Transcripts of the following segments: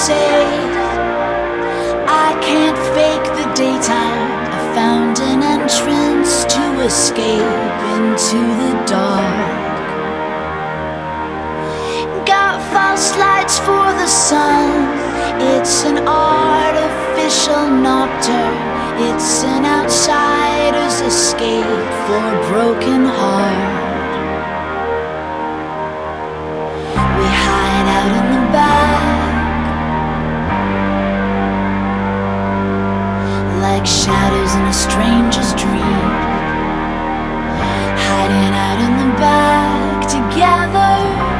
say I can't fake the daytime. I found an entrance to escape into the dark. Got false lights for the sun. It's an artificial nocturne. It's an outsider's escape for a broken heart. We hide out in the back, like shadows in a stranger's dream. Hiding out in the back together,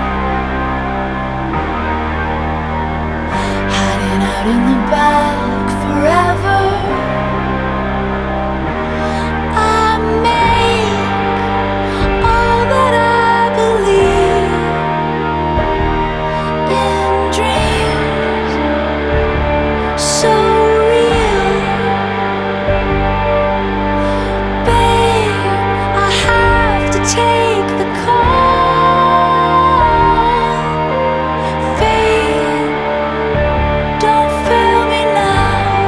hiding out in the back forever. I make all that I believe in dreams so real. Babe, I have to take the call. Fate, don't fail me now.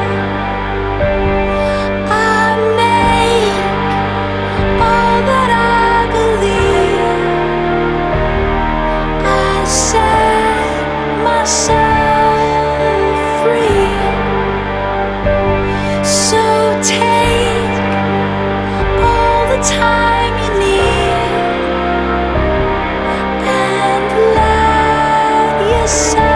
I make all that I believe. I set myself free. So take all the time you need and let yourself